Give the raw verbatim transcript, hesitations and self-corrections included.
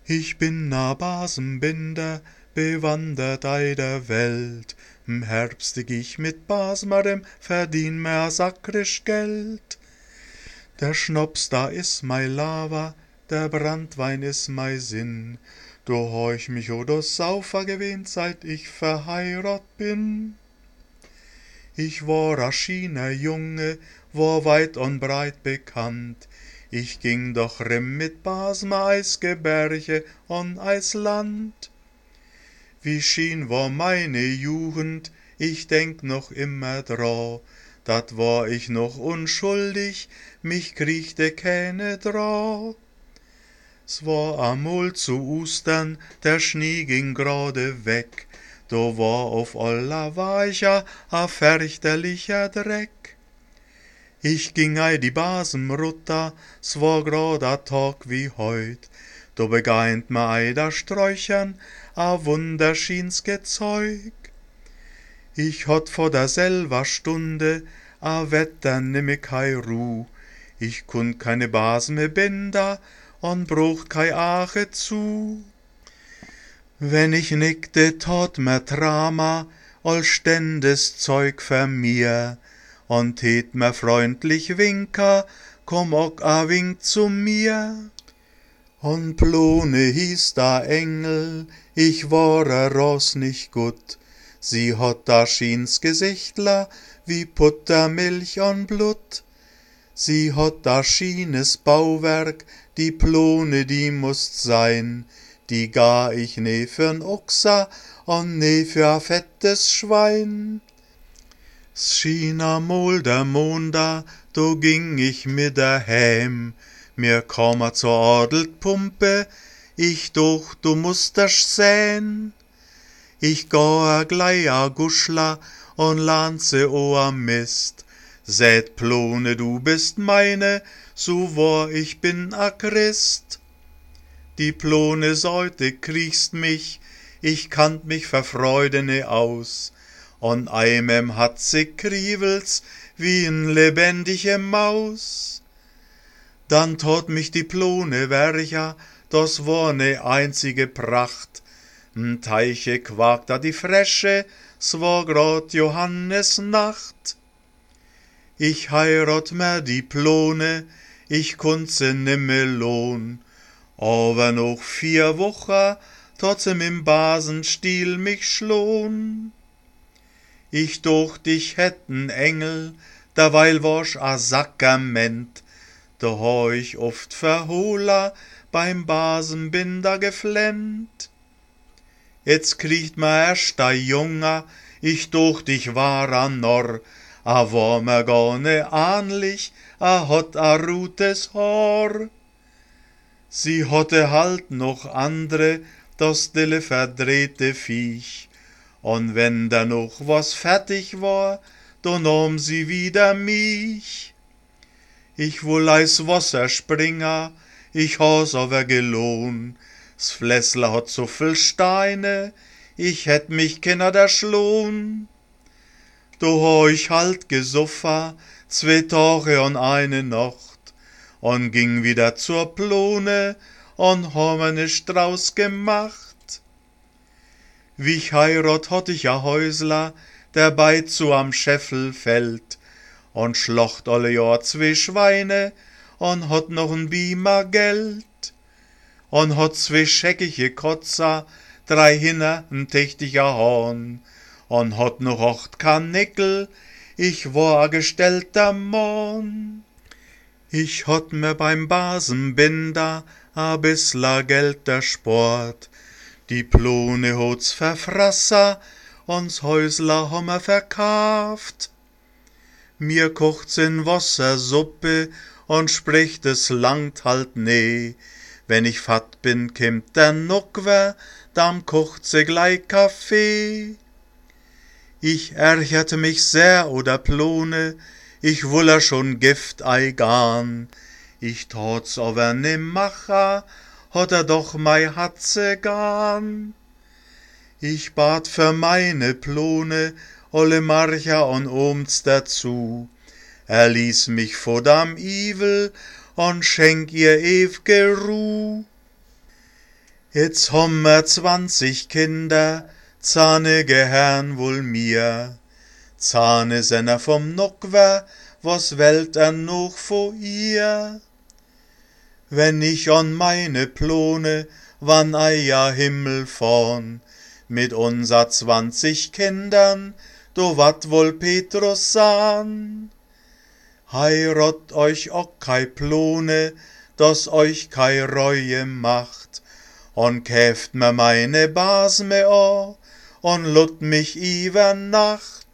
Ich bin a Basenbinder, bewandert ei der Welt. Im Herbst geh ich mit Basmerem, verdien mehr sakrisch Geld. Der Schnaps, da is mei Lava, der Branntwein is mei Sinn. Du heuch mich oder Saufer gewähnt, seit ich verheirat bin. Ich war a schiener Junge, war weit und breit bekannt. Ich ging doch rimm mit Basmer Eisgeberge und Eisland. Wie schien war meine Jugend, ich denk noch immer dra, dat war ich noch unschuldig, mich kriegte keine dra. S war amol zu Ostern, der Schnee ging grade weg, da war auf aller Weicher a fürchterlicher Dreck. Ich ging ei die Basenrutter, s war grad a Tag wie heut, da begeint ma ei da Sträuchern a wunderschinske Zeug. Ich hott vor derselber Stunde a Wetter nimme kei Ruh, ich kunnt keine Basme binder und brucht kei Ache zu. Wenn ich nickte, tat mer Drama, all ständes Zeug für mir, und tät mer freundlich Winker, komm ook a Wink zu mir. Und Plone hieß da Engel, ich war a Ross nicht gut, sie hat da schiens Gesichtler, wie Buttermilch und Blut. Sie hat da schienes Bauwerk, die Plone, die mußt sein, die gar ich ne für'n Ochser und ne für a fettes Schwein. S schien amol der Monda, do ging ich mit der Häm, mir kam a zur Adelpumpe, ich doch, du musst das sähn. Ich ga a glei a Guschler und lanze o a Mist, sät Plone, du bist meine, so wahr ich bin a Christ. Die Plone säute kriegst mich, ich kannt mich vor Freude ne aus, und eimem hat sie Krievels wie n lebendige Maus. Dann tot mich die Plone wercher, das war ne einzige Pracht, n Teiche quakt da die Fresche, s war grad Johannesnacht. Ich heirat mer die Plone, ich kunnt se nimme lohn, aber noch vier Wochen, tot se im Basenstiel mich schlohn. Ich docht, ich hätt n Engel, derweil warsch a Sakrament, da ha ich oft verhohler beim Basenbinder geflennt. Jetzt kriegt ma erst a Junger, ich docht, ich war a Norr, a war mer gar ne ahnlich, a hot a rutes Haar. Sie hatte halt noch andre, das stille verdrehte Viech, und wenn da noch was fertig war, da nahm sie wieder mich. Ich woll eis Wasser springa, ich has aber gelohn, s Flessler hat so viel Steine, ich hätt mich kenner erschlohn. Da ha ich halt gesuffa, zwei Tage und eine Nacht, und ging wieder zur Plone und ha mir ne Strauß gemacht. Wie ich heirat, hatt ich a Häusler, der bei zu am Scheffel fällt, und schlocht alle Jahr zwei Schweine, und hat noch n Biemer Geld, und hat zwei scheckige Kotzer, drei Hinner, n tächtiger Hahn, und hat noch acht Karnickel, ich war a gestellter Mann. Ich hat mir beim Basenbinder a bissler Geld der Sport, die Plone hat's verfrasser, uns Häusler hammer verkauft. Mir kocht's in Wassersuppe und spricht es langt halt nee, wenn ich fatt bin, kimmt der Nuckwer, dann kocht se gleich Kaffee. Ich ärgerte mich sehr oder Plone, ich wuller schon Gift ei garn, ich tat's aber nimm macher, hat er doch mei Hatze garn. Ich bat für meine Plone alle Marcher und Ohms dazu, er ließ mich vor dem Ivel und schenk ihr ew'ge Ruh. Jetzt hommer zwanzig Kinder, zahne gehern wohl mir. Zahne senner vom Nockwer, was wählt er noch vor ihr? Wenn ich an meine Plone, wann eier Himmel vorn, mit unser zwanzig Kindern, do wat wohl Petrus san? Heirat euch auch kei Plone, dass euch kei Reue macht, und käft mir meine Bas me a, und lut mich iwer Nacht.